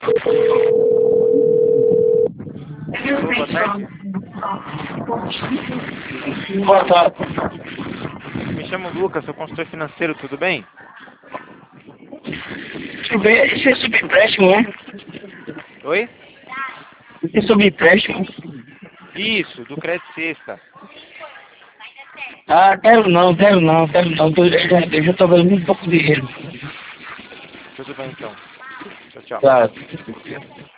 Alô, boa tarde. Boa tarde. Me chamo Lucas, sou consultor financeiro, tudo bem? Tudo bem? Isso é sobre empréstimo, né? Oi? Isso é sobre empréstimo. Isso, do Crédito Sexta. Ah, quero não. Eu já tô ganhando muito pouco dinheiro. Tudo bem então. Tchau, tchau. Tá.